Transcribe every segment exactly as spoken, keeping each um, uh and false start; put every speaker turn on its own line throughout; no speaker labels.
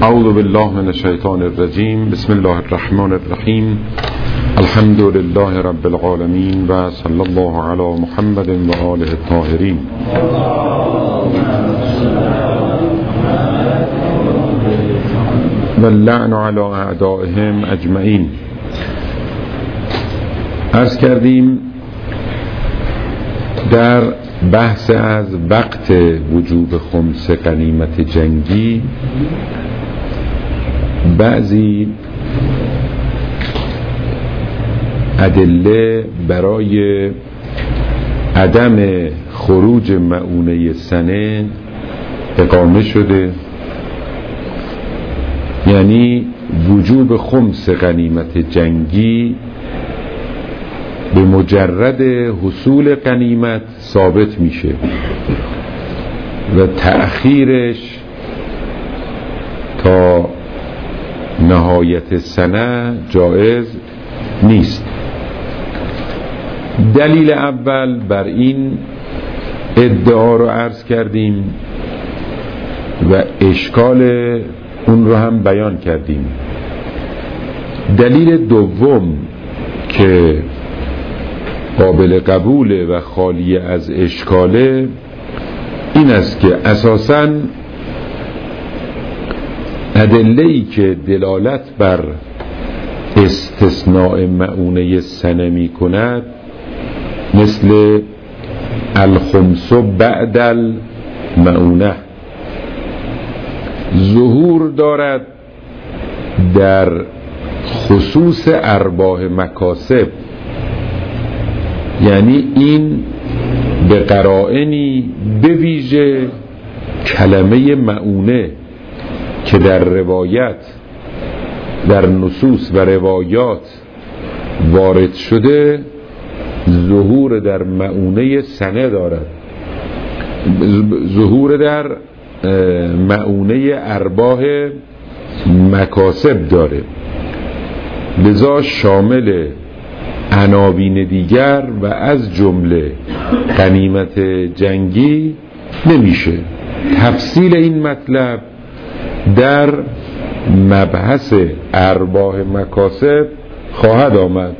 اعوذ بالله من الشیطان الرجیم. بسم الله الرحمن الرحیم. الحمد لله رب العالمین و صلی الله علی محمد و آله الطاهرین. و اللعن علی اعدائهم اجمعین. عرض کردیم در بحث از وقت وجوب خمس غنیمت جنگی بعضی ادله برای عدم خروج مؤونه سنه اقامه شده، یعنی وجوب خمس غنیمت جنگی به مجرد حصول غنیمت ثابت میشه و تأخیرش تا نهایت سنه جایز نیست. دلیل اول بر این ادعا رو عرض کردیم و اشکال اون رو هم بیان کردیم. دلیل دوم که قابل قبوله و خالی از اشکاله این است که اساساً ادله‌ای که دلالت بر استثناء مؤونه سنه می کند مثل الخمس بعد المؤونه ظهور دارد در خصوص ارباح مکاسب، یعنی این به قرائنی به ویژه کلمه مؤونه که در روایت در نصوص و روایات وارد شده ظهور در مؤونه سنه دارد، ظهور در مؤونه ارباح مکاسب داره، لذا شامل عناوین دیگر و از جمله غنیمت جنگی نمیشه. تفصیل این مطلب در مبحث ارباح مکاسب خواهد آمد،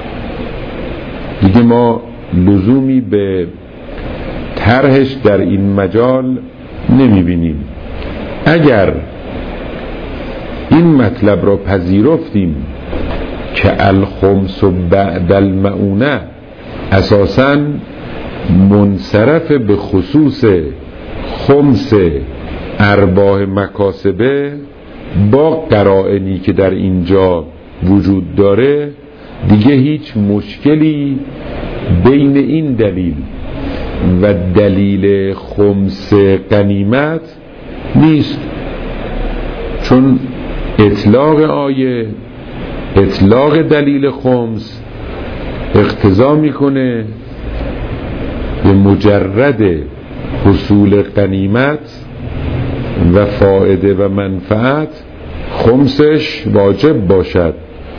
دیگه ما لزومی به طرحش در این مجال نمیبینیم. اگر این مطلب را پذیرفتیم که الخمس بعد المؤونه اساساً منصرف به خصوص خمس ارباح مکاسبه با قرائنی که در اینجا وجود داره، دیگه هیچ مشکلی بین این دلیل و دلیل خمس غنیمت نیست، چون اطلاق آیه اطلاق دلیل خمس اقتضا میکنه به مجرد حصول غنیمت و فائده و منفعت خمسش واجب باشد،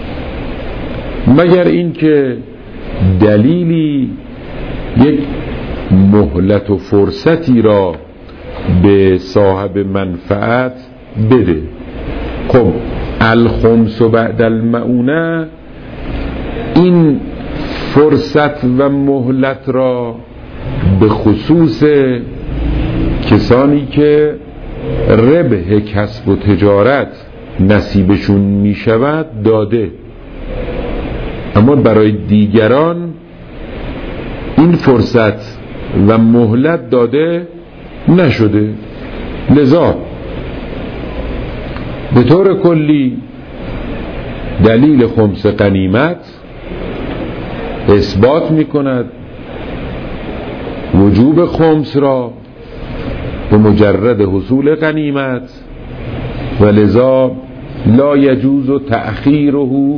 مگر اینکه دلیلی یک مهلت و فرصتی را به صاحب منفعت بده. خب الخمس بعد المؤونه این فرصت و مهلت را به خصوص کسانی که ربح کسب و تجارت نصیبشون می شود داده، اما برای دیگران این فرصت و مهلت داده نشده. لذا به طور کلی دلیل خمس غنیمت اثبات می کند وجوب خمس را به مجرد حصول غنیمت و لذا لا یجوز تأخیره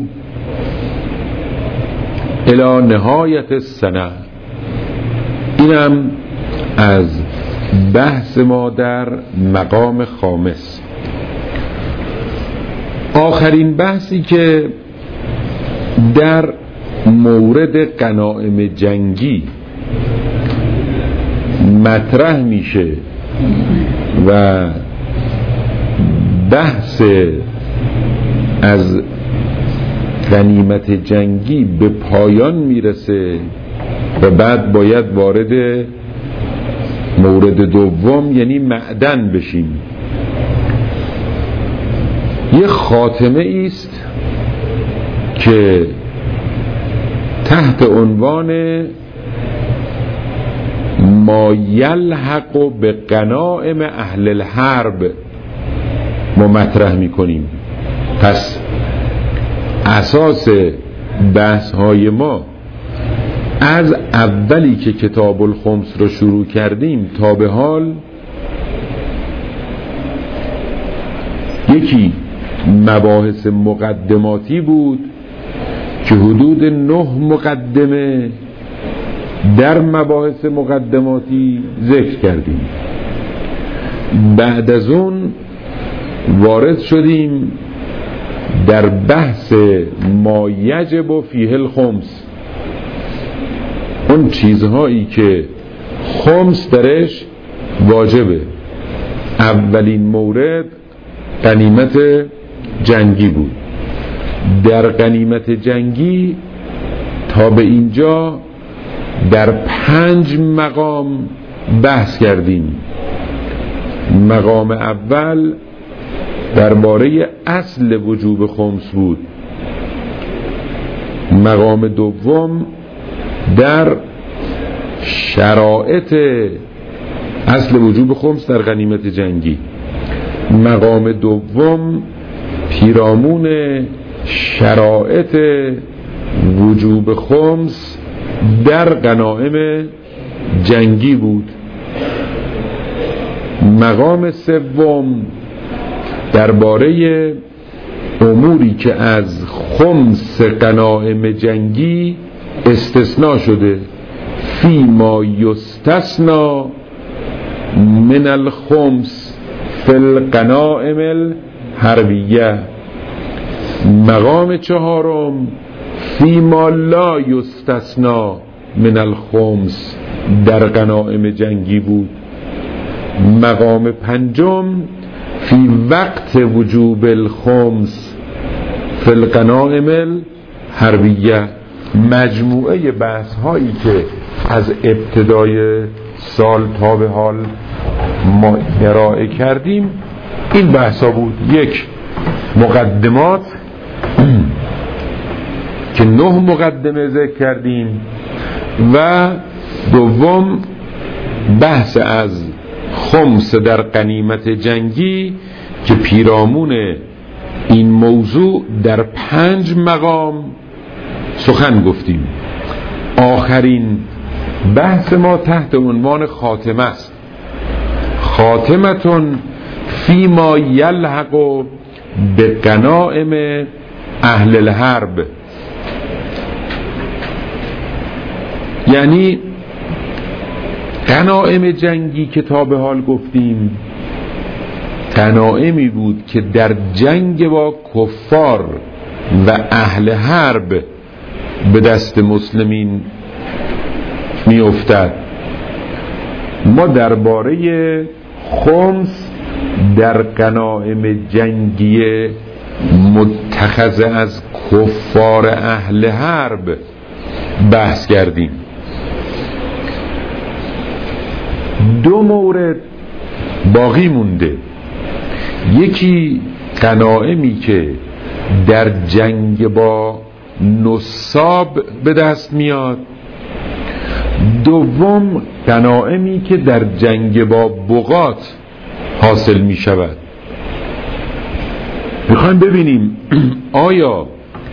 الی نهایت السنه. اینم از بحث ما در مقام خامس. آخرین بحثی که در مورد غنایم جنگی مطرح میشه و بحث از غنیمت جنگی به پایان میرسه و بعد باید وارد مورد دوم یعنی معدن بشیم. یه خاتمه است که تحت عنوان ما یلحق به غنائم اهل الحرب ما مطرح میکنیم. پس اساس بحث های ما از اولی که کتاب الخمس رو شروع کردیم تا به حال یکی مباحث مقدماتی بود که حدود نه مقدمه در مباحث مقدماتی ذکر کردیم. بعد از اون وارد شدیم در بحث ما یجب فیه الخمس، اون چیزهایی که خمس درش واجبه. اولین مورد غنیمت جنگی بود. در غنیمت جنگی تا به اینجا در پنج مقام بحث کردیم. مقام اول درباره اصل وجوب خمس بود. مقام دوم در شرایط اصل وجوب خمس در غنیمت جنگی. مقام دوم پیرامون شرایط وجوب خمس در غنائم جنگی بود. مقام سوم درباره اموری که از خمس غنائم جنگی استثناء شده، فی ما یستثنا من الخمس فی الغنائم الحربیه. مقام چهارم فی ما لا یستثنا من الخمس در غنائم جنگی بود. مقام پنجم فی وقت وجوب الخمس فی الغنائم الحربیه. مجموعه بحث هایی که از ابتدای سال تا به حال ما ارائه کردیم این بحث ها بود. یک، مقدمات که نه مقدمه ذکر کردیم، و دوم بحث از خمس در غنیمت جنگی که پیرامون این موضوع در پنج مقام سخن گفتیم. آخرین بحث ما تحت عنوان خاتمه است. خاتمتون فی ما یلحق به غنائم اهل الحرب، یعنی غنائم جنگی که تا به حال گفتیم غنایمی بود که در جنگ با کفار و اهل حرب به دست مسلمین می افتد. ما درباره خمس در غنایم جنگی متخذ از کفار اهل حرب بحث کردیم. دو مورد باقی مونده. یکی غنایمی که در جنگ با نصاب به دست میاد، دوم غنایمی که در جنگ با بغات حاصل می شود. میخوایم ببینیم آیا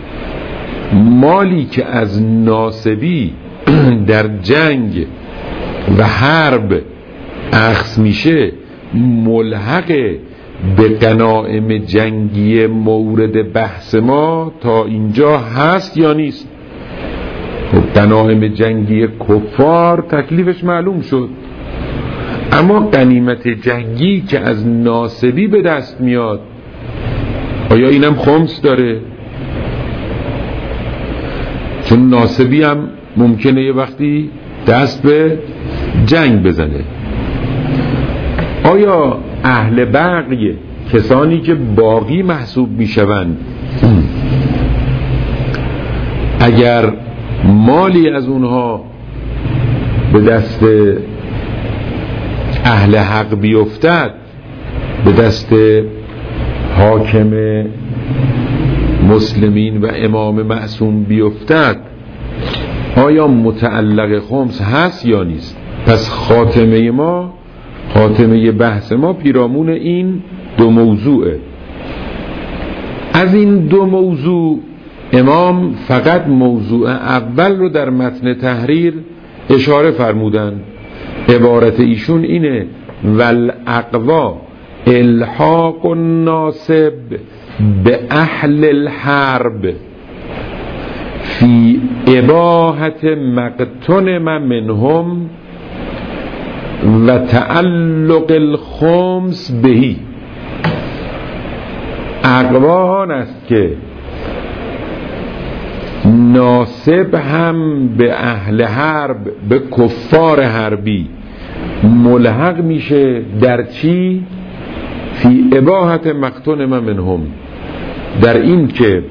مالی که از ناصبی در جنگ و حرب اخذ میشه ملحق به غنایم جنگی مورد بحث ما تا اینجا هست یا نیست؟ خب غنایم جنگی کفار تکلیفش معلوم شد، اما غنیمت جنگی که از ناصبی به دست میاد آیا اینم خمس داره؟ چون ناصبی هم ممکنه یه وقتی دست به جنگ بزنه. آیا اهل بغی کسانی که باقی محسوب میشوند اگر مالی از اونها به دست اهل حق بیفتد، به دست حاکم مسلمین و امام معصوم بیفتد، آیا متعلق خمس هست یا نیست؟ پس خاتمه ما، خاتمه بحث ما پیرامون این دو موضوعه. از این دو موضوع امام فقط موضوع اول رو در متن تحریر اشاره فرمودن. عبارت ایشون اینه: والاقوا الحاق الناصب به اهل الحرب فی اباحت مقتنم منهم و تعلق الخمس بهی. اقوا آن است که ناصب هم به اهل حرب، به کفار حربی ملحق میشه در چی؟ فی اباحت مقتنم منهم، در این که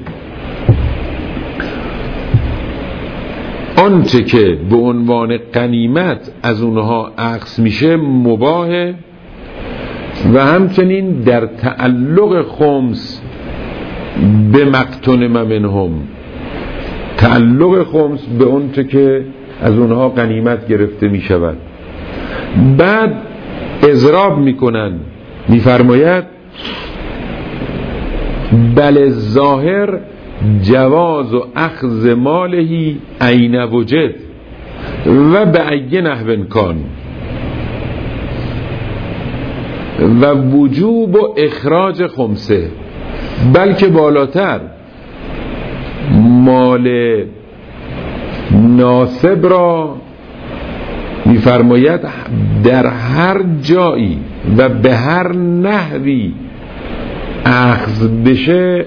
آنچه که به عنوان غنیمت از اونها اخذ میشه مباهه، و همچنین در تعلق خمس به مقتنم منهم، تعلق خمس به آنچه که از اونها غنیمت گرفته میشود. بعد اضراب میکنن، میفرماید بل ظاهر جواز و اخذ مالهی عین وجد و به ای نحو کان و وجوب و اخراج خمسه. بلکه بالاتر مال ناصب را میفرماید در هر جایی و به هر نحوی اخذ بشه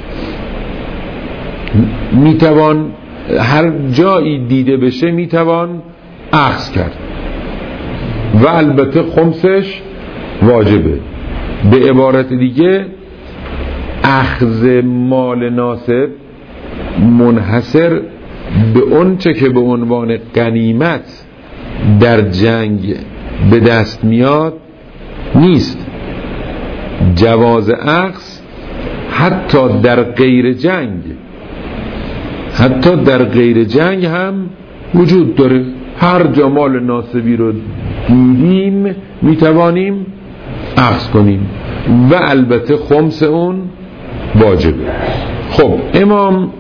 میتوان، هر جایی دیده بشه میتوان اخذ کرد و البته خمسش واجبه. به عبارت دیگه اخذ مال ناصب منحصر به اون چه که به عنوان غنیمت در جنگ به دست میاد نیست. جواز اخذ حتی در غیر جنگ، حتی در غیر جنگ هم وجود داره. هر جا مال ناصبی رو دیدیم میتوانیم اخذ کنیم و البته خمس اون واجبه. خب امام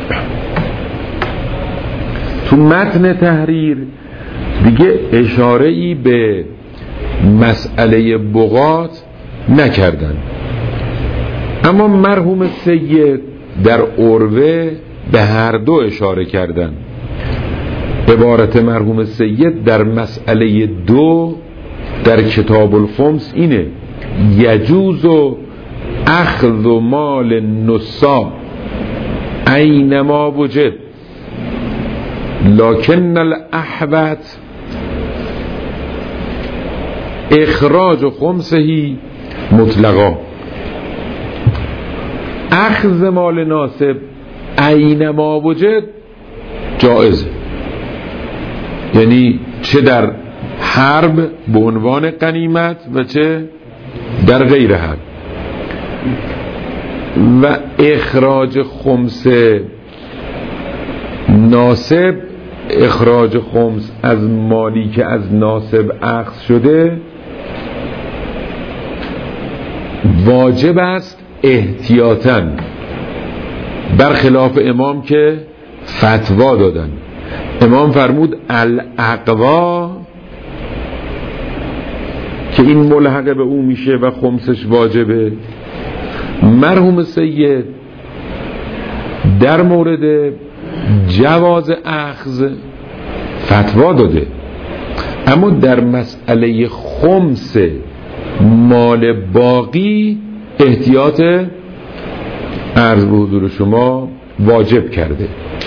تو متن تحریر دیگه اشاره ای به مسئله بغات نکردن، اما مرحوم سید در عروه به هر دو اشاره کردن. عبارت مرحوم سید در مسئله دو در کتاب الخمس اینه: یجوز و اخذ مال نصاب اینما وجد لکن الاحوط اخراج خمسهی مطلقا. اخذ مال ناصب اینما وجد جائزه، یعنی چه در حرب به عنوان غنیمت و چه در غیر حرب. و اخراج خمس ناصب، اخراج خمس از مالی که از ناصب اخذ شده واجب است احتیاطاً، برخلاف امام که فتوا دادن. امام فرمود الاقوا که این ملحق به او میشه و خمسش واجبه. مرحوم سید در مورد جواز اخذ فتوا داده، اما در مسئله خمس مال باقی احتیاط عرض به حضور شما واجب کرده.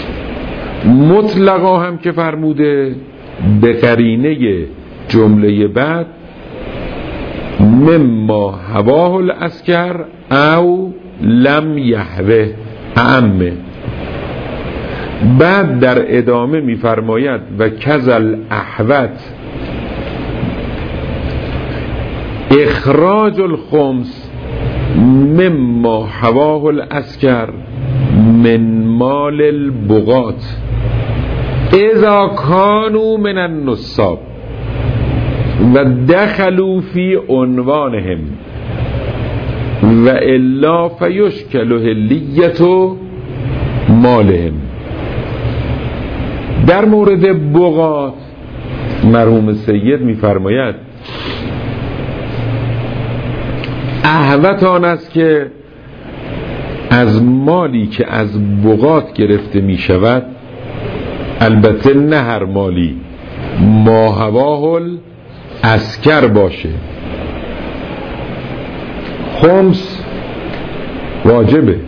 مطلقا هم که فرموده به قرینه جمله بعد مما هواه الاسکر او لم یهوه اعمه. بعد در ادامه میفرماید و کذل احوت اخراج الخمس مما هواه الاسکر من مال البغات اذا کانوا من النصاب و دخلوا فی عنوانهم و الا فیشکل هلیت مالهم. در مورد بغات مرحوم سید میفرماید احوت آن است که از مالی که از بغات گرفته می شود، البته نه هر مالی، ما هواه الاسکر باشه. خمس واجبه،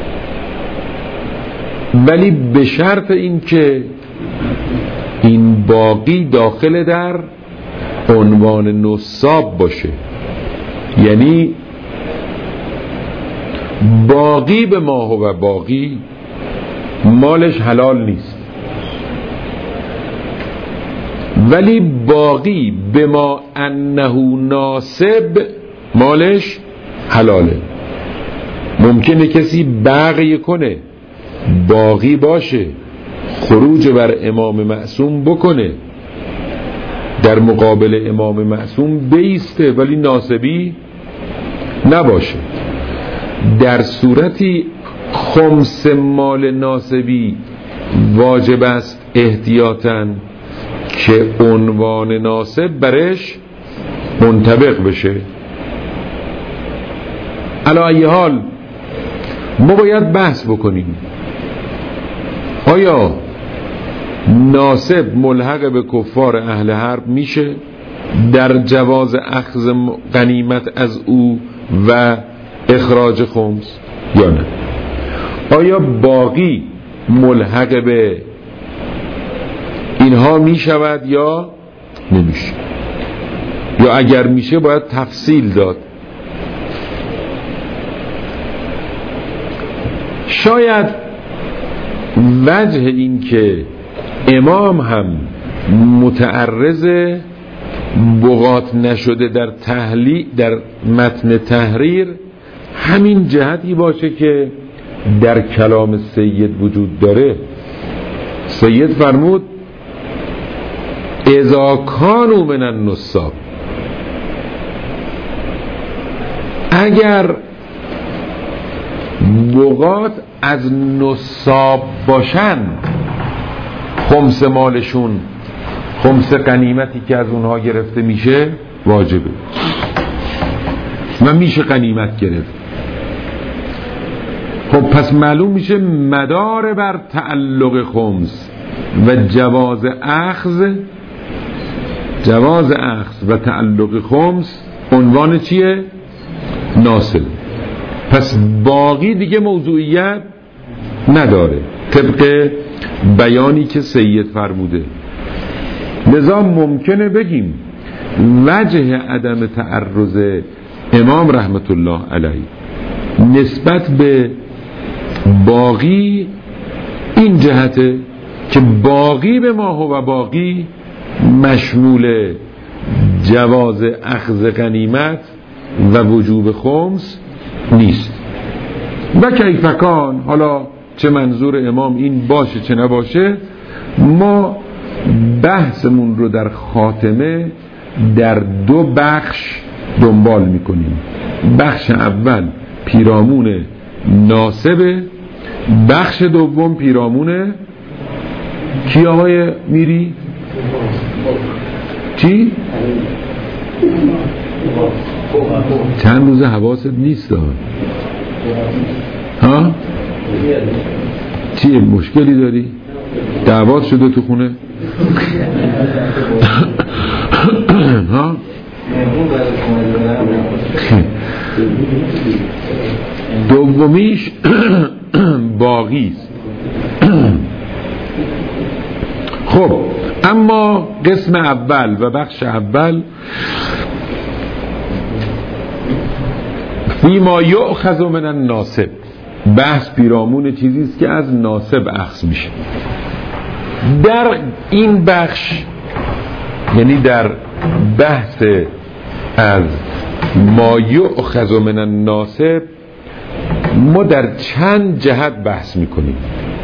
ولی به شرط این که این باقی داخل در عنوان نصاب باشه، یعنی باقی به ما و باقی مالش حلال نیست، ولی باقی به ما انه ناسب مالش حلاله. ممکنه کسی بقی کنه، باقی باشه، خروج بر امام معصوم بکنه، در مقابل امام معصوم بیسته، ولی ناسبی نباشه. در صورتی خمس مال ناسبی واجب است احتیاطاً که عنوان ناسب برش منطبق بشه. علی ای حال ما باید بحث بکنیم آیا ناسب ملحق به کفار اهل حرب میشه در جواز اخذ غنیمت از او و اخراج خمس یا نه؟ آیا باقی ملحق به اینها میشود یا نمیشه؟ یا اگر میشه باید تفصیل داد. شاید وجه این که امام هم متعرض بغات نشده در تحلیل در متن تحریر همین جهتی باشه که در کلام سید وجود داره. سید فرمود اذا کانوا من النصاب، اگر بغات از نصاب باشن، خمس مالشون، خمس غنیمتی که از اونها گرفته میشه واجبه و میشه غنیمت گرفت. خب پس معلوم میشه مدار بر تعلق خمس و جواز اخذ جواز اخذ و تعلق خمس عنوان چیه؟ ناصل. پس باقی دیگه موضوعیت نداره طبق بیانی که سید فرموده. لذا ممکنه بگیم وجه عدم تعرض امام رحمت الله علیه نسبت به باقی این جهته که باقی به ما و باقی مشمول جواز اخذ غنیمت و وجوب خمس نیست. و کیفکان، حالا چه منظور امام این باشه چه نباشه، ما بحثمون رو در خاتمه در دو بخش دنبال میکنیم. بخش اول پیرامون ناسبه، بخش دوم پیرامون کی آقای میری؟ چی؟ چند روز حواست نیست ها؟ چیه مشکلی داری؟ دعوات شده تو خونه؟ ها؟ دومیش باقی است. خب اما قسم اول و بخش اول فیما یؤخذ من الناسب، بحث پیرامون چیزی است که از ناسب اخذ میشه. در این بخش، یعنی در بحث از ما یؤخذ من الناسب، ما در چند جهت بحث میکنیم.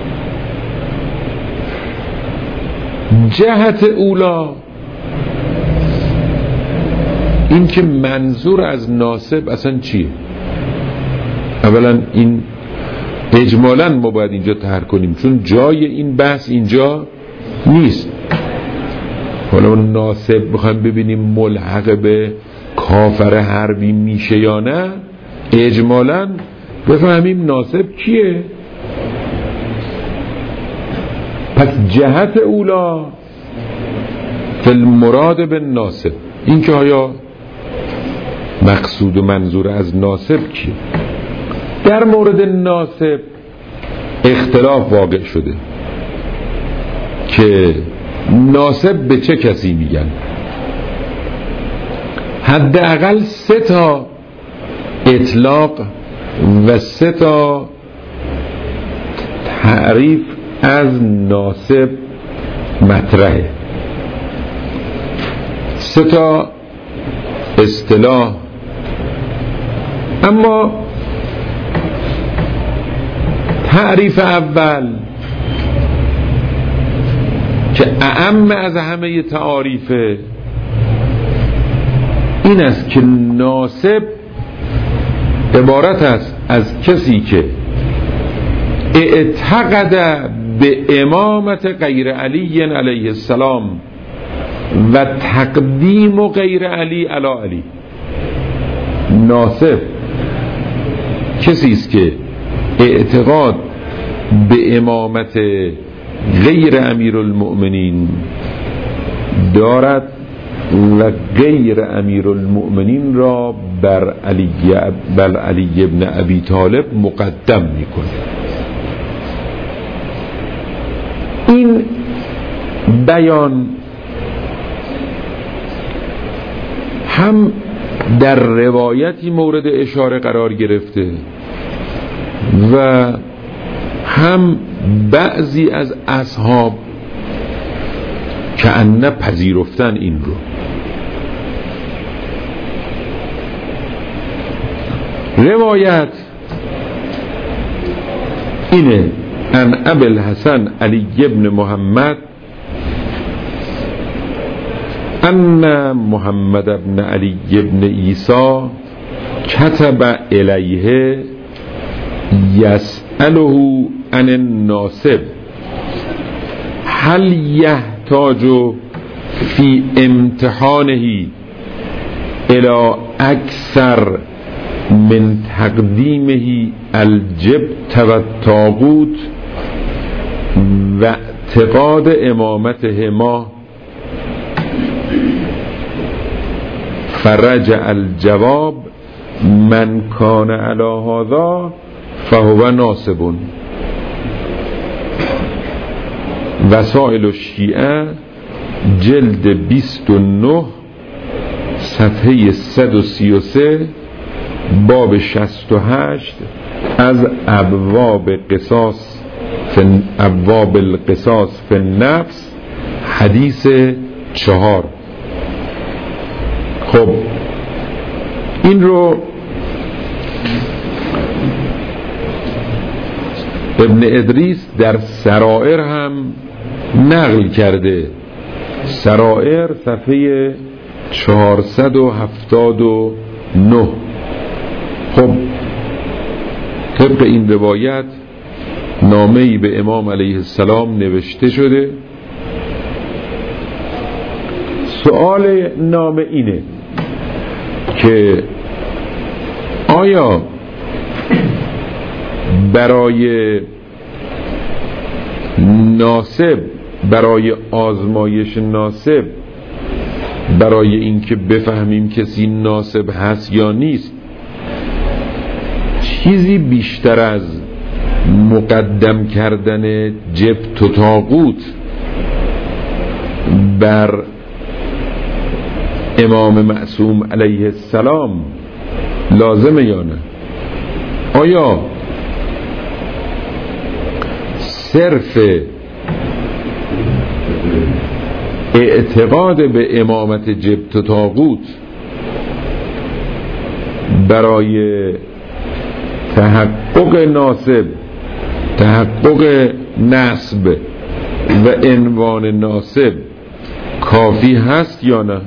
جهت اولا این که منظور از ناسب اصلا چیه. اولا این اجمالاً ما باید اینجا طرح کنیم، چون جای این بحث اینجا نیست. حالا ناسب بخوایم ببینیم ملحق به کافر حربی میشه یا نه، اجمالاً بفهمیم ناسب کیه. پس جهت اولا فی المراد به ناسب، این که آیا مقصود و منظور از ناسب کیه. در مورد ناسب اختلاف واقع شده که ناسب به چه کسی میگن. حداقل سه تا اطلاق و سه تا تعریف از ناسب مطرحه، سه تا اصطلاح. اما تعریف اول که اعم از همه تعاریفه این است که ناسب عبارت است از کسی که اعتقد به امامت غیر علی علیه السلام و تقدیم غیر علی علی علی. ناسب کسی است که اعتقاد به امامت غیر امیرالمؤمنین دارد و غیر امیرالمؤمنین را بر علی بر علی ابن ابی طالب مقدم میکنه. این بیان هم در روایتی مورد اشاره قرار گرفته و هم بعضی از اصحاب که ان پذیرفتن این رو. روایت اینه: ان ابی الحسن علی ابن محمد ان محمد ابن علی ابن عیسی كتب الیه یسأله عن الناسب هل یحتاج فی امتحانه الى اکثر من تقدیمه الجبت و الطاغوت و اعتقاد امامتهما. فرجع الجواب من کان علی هذا فهو ناسب. وسائل الشیعه جلد بیست و نه صفحه صد و سی و سه باب شصت و هشت از ابواب قصاص فن ابواب القصاص فی النفس حدیث چهار. خب این رو ابن ادریس در سرائر هم نقل کرده. سرائر صفحه چهارصد و هفتاد و نه. خب طبق این روایت نامه‌ای به امام علیه السلام نوشته شده. سوال نامه اینه که آیا برای ناسب، برای آزمایش ناسب، برای اینکه بفهمیم کسی ناسب هست یا نیست، چیزی بیشتر از مقدم کردن جبت و طاغوت بر امام معصوم علیه السلام لازمه یا نه؟ آیا صرف اعتقاد به امامت جبت و طاغوت برای تحقق ناسب، تحقق نسب و عنوان ناسب کافی هست یا نه؟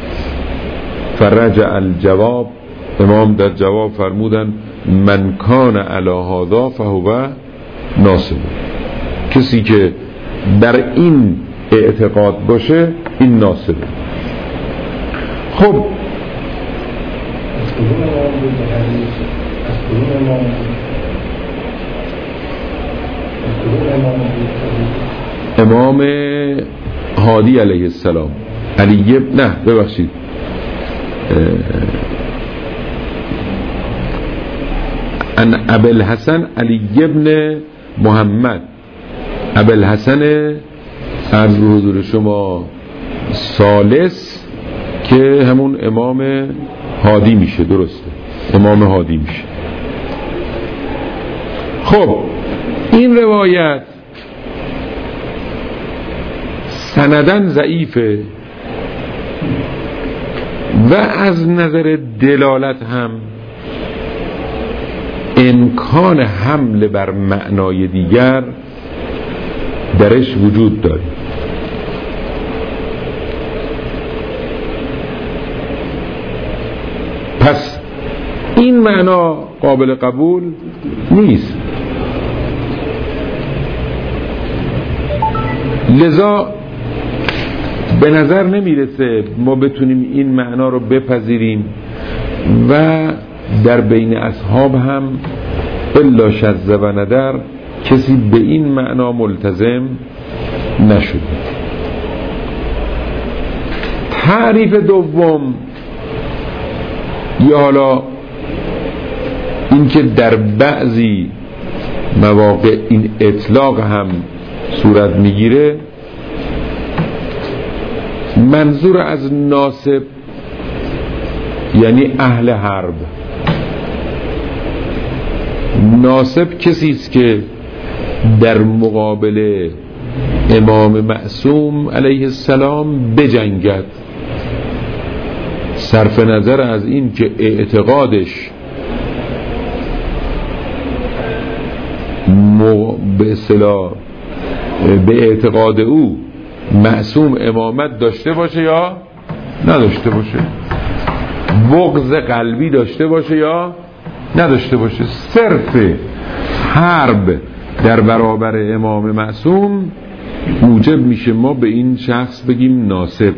فرجع الجواب، امام در جواب فرمودن من کان علی هذا فهو ناسب، کسی که در این اعتقاد باشه این ناسبه. خب امام هادی علیه السلام، علی ابن نه ببخشید ان ابی الحسن علی ابن محمد، ابی الحسن عرض به حضور شما ثالث که همون امام هادی میشه، درسته، امام هادی میشه. خب این روایت سندن ضعیفه و از نظر دلالت هم امکان حمل بر معنای دیگر درش وجود داره. پس این معنا قابل قبول نیست. لذا به نظر نمیرسه ما بتونیم این معنا رو بپذیریم و در بین اصحاب هم الا شذ و ندر کسی به این معنا ملتزم نشد. تعریف دوم یا حالا این که در بعضی مواقع این اطلاق هم صورت میگیره، منظور از ناسب یعنی اهل حرب. ناسب کسی است که در مقابل امام معصوم علیه السلام بجنگد، صرف نظر از این که اعتقادش به اصطلاح به اعتقاد او معصوم امامت داشته باشه یا نداشته باشه، بغض قلبی داشته باشه یا نداشته باشه، صرف حرب در برابر امام معصوم موجب میشه ما به این شخص بگیم ناسب.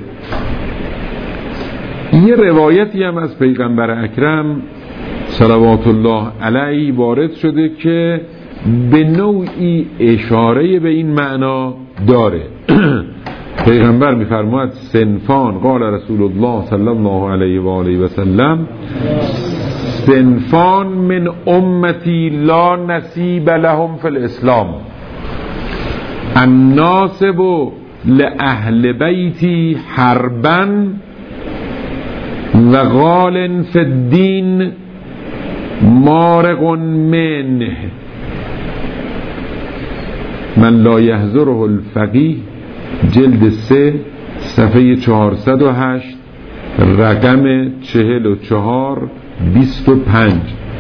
یه روایتی هم از پیغمبر اکرم صلوات الله علیه وارد شده که به نوعی اشاره به این معنا داره. پیغمبر میفرماید صنفان، قال رسول الله صلی الله علیه و آله و سلم صنفان من امتی لا نصیب لهم فی الاسلام، الناصب لأهل بیتی حربا و غال فی الدین مارق منه من لا یحضره الفقیه، جلد سه صفحه چهارصد و هشت، رقم چهل و چهار بیست و پنج،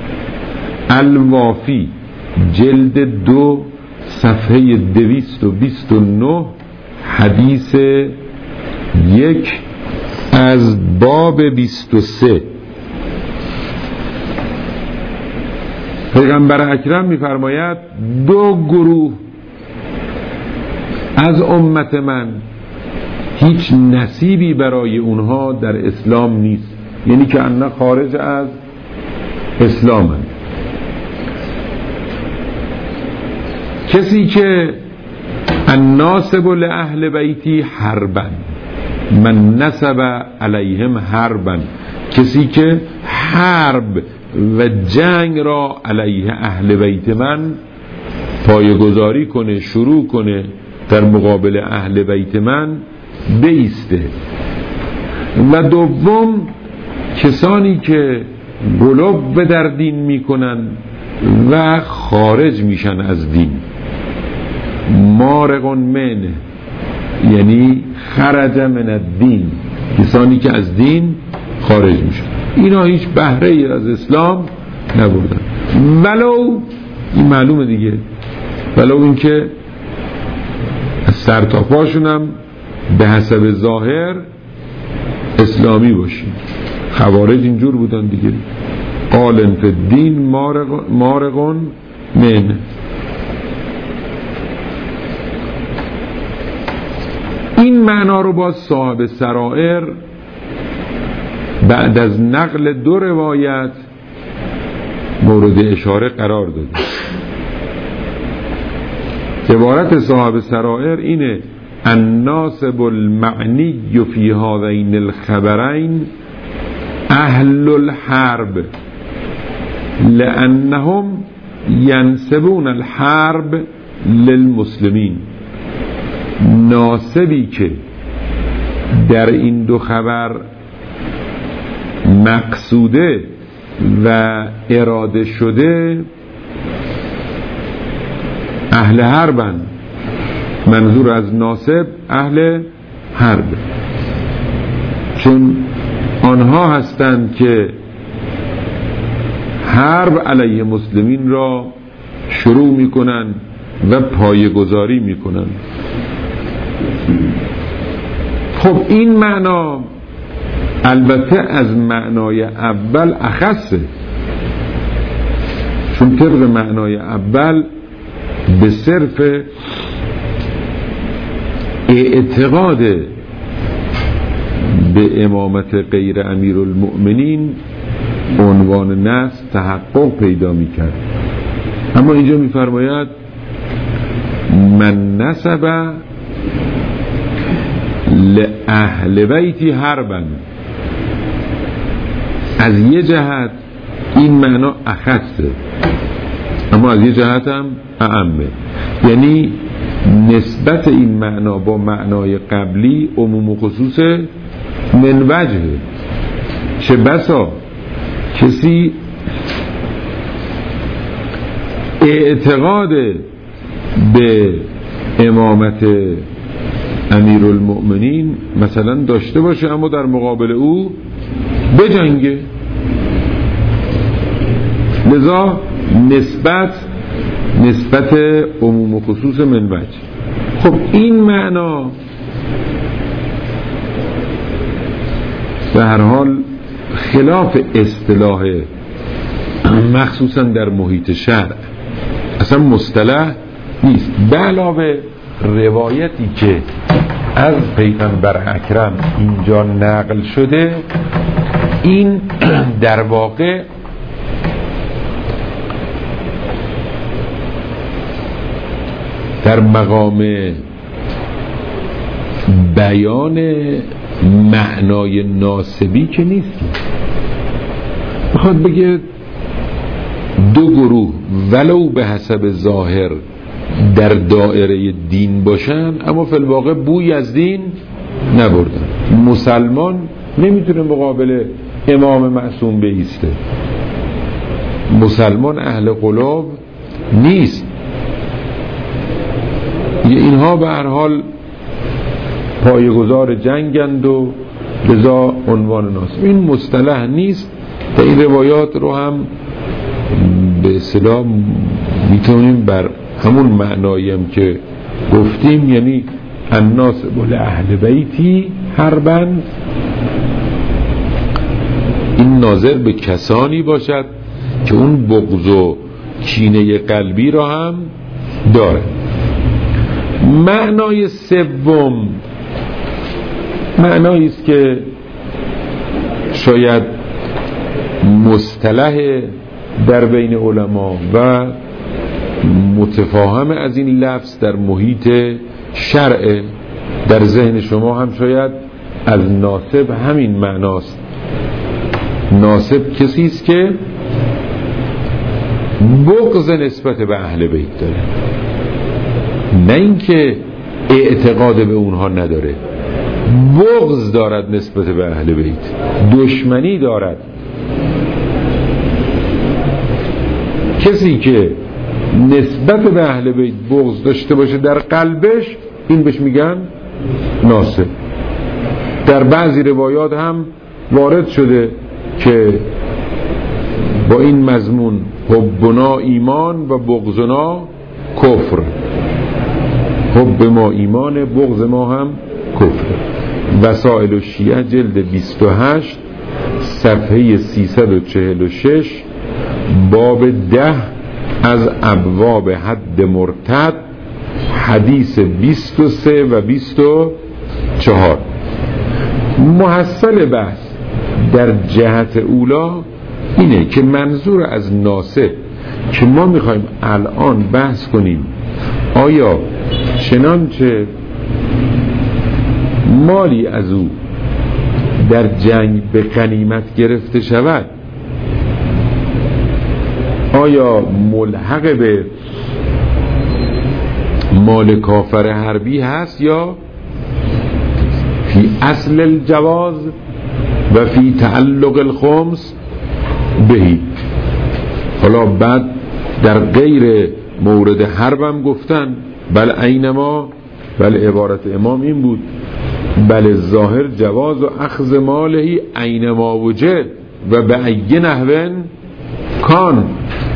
الوافی جلد دو صفحه دویست و بیست و نه، حدیث یک از باب بیست و سه. پیغمبر اکرم میفرماید دو گروه از امت من هیچ نصیبی برای اونها در اسلام نیست، یعنی که انها خارج از اسلامن. کسی که الناصب لأهل بیتی حربن، من نسب علیهم حربن، کسی که حرب و جنگ را علیه اهل بیت من پایه‌گذاری کنه، شروع کنه، در مقابل اهل بیت من بیسته. و دوم کسانی که قلوب در دین میکنن و خارج میشن از دین. مارقون من یعنی خرج من الدین، کسانی که از دین خارج میشن. اینا هیچ بهره ای از اسلام نبردن، ولو این معلومه دیگه، ولو این که از سر تا پاشون هم به حسب ظاهر اسلامی باشین. خوارج اینجور بودن دیگه، قالن فی الدین مارقون من. این معنا رو با صاحب سرائر بعد از نقل دو روایت مورد اشاره قرار داده. عبارت صاحب سرائر اینه: الناسب المعنی فی هذین الخبرین اهل الحرب لانهم ینسبون الحرب للمسلمین. ناسبی که در این دو خبر مقصوده و اراده شده اهل حربن. منظور از ناسب اهل حرب، چون آنها هستند که حرب علیه مسلمین را شروع میکنن و پایه‌گذاری میکنن. خب این معنا البته از معنای اول اخصه، چون طبق معنای اول به صرف اعتقاد به امامت غیر امیرالمؤمنین عنوان نص تحقق پیدا میکرد. اما اینجا میفرماید من نسب لأهل بیتی حربن. از یه جهت این معنا اخصه، اما از یه جهت هم اعمه، یعنی نسبت این معنا با معنای قبلی عموم و خصوص من وجه. چه بسا کسی اعتقاد به امامت امیرالمؤمنین مثلا داشته باشه اما در مقابل او بجنگه، لذا نسبت نسبت عموم و خصوص من وجه. خب این معنا به هر حال خلاف اصطلاح مخصوصا در محیط شرع اصلا مصطلح نیست. به علاوه روایتی که از پیغمبر اکرم اینجا نقل شده این در واقع در مقام بیان معنای ناسبی که نیست، میخواد بگه دو گروه ولو به حسب ظاهر در دایره دین باشن اما فی الواقع بوی از دین نبردن. مسلمان نمیتونه مقابل امام معصوم بایسته، مسلمان اهل قلوب نیست. اینها به هر حال پایه‌گذار جنگند و لذا عنوان ناسب. این مصطلح نیست و این روایات رو هم به اصطلاح میتونیم بر همون معناییم که گفتیم، یعنی الناسب لأهل بیتی حربن، این ناظر به کسانی باشد که اون بغض و کینه قلبی را هم داره. معنای سوم معنایی است که شاید مصطلح در بین علما و متفاهم از این لفظ در محیط شرع، در ذهن شما هم شاید از ناسب همین معناست. ناسب کسی است که بغض نسبت به اهل بیت داره، نه اینکه اعتقاد به اونها نداره، بغض دارد نسبت به اهل بیت، دشمنی دارد. کسی که نسبت به اهل بیت بغض داشته باشه در قلبش، این بهش میگن ناصب. در بعضی روایات هم وارد شده که با این مضمون حبنا ایمان و بغضنا کفر، حب ما ایمان، بغض ما هم کفر. وسائل الشیعه جلد بیست و هشت صفحه سیصد و چهل و شش باب ده از ابواب حد مرتد، حدیث بیست و سه و بیست و چهار. محصل بحث در جهت اولا اینه که منظور از ناصب که ما میخوایم الان بحث کنیم، آیا چنانچه مالی از او در جنگ به غنیمت گرفته شود، آیا ملحق به مال کافر حربی هست یا فی اصل الجواز و فی تعلق الخمس بهی. حالا بعد در غیر مورد حربم گفتن بل اینما، بل عبارت امام این بود بل ظاهر جواز و اخذ مالهی اینما وجد و به ای نحو کان.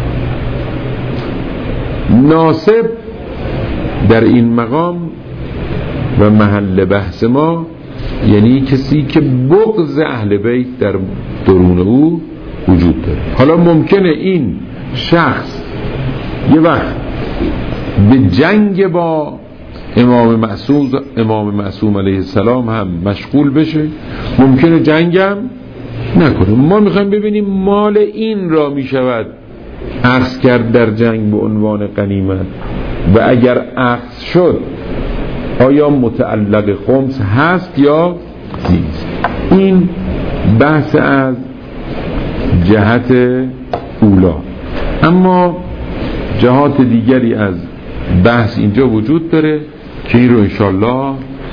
ناصب در این مقام و محل بحث ما یعنی کسی که بغض اهل بیت در درون او وجود داره. حالا ممکنه این شخص یه وقت به جنگ با امام معصوم امام معصوم علیه السلام هم مشغول بشه، ممکنه جنگم نکنه. ما میخوایم ببینیم مال این را میشود اخذ کرد در جنگ به عنوان غنیمت و اگر اخذ شد آیا متعلق خمس هست یا نیست. این بحث از جهت اولا. اما جهات دیگری از بحث اینجا وجود داره که این رو انشالله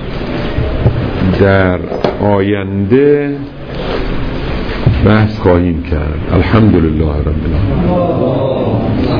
در آینده بحث خواهیم کرد. الحمدلله رب العالمین.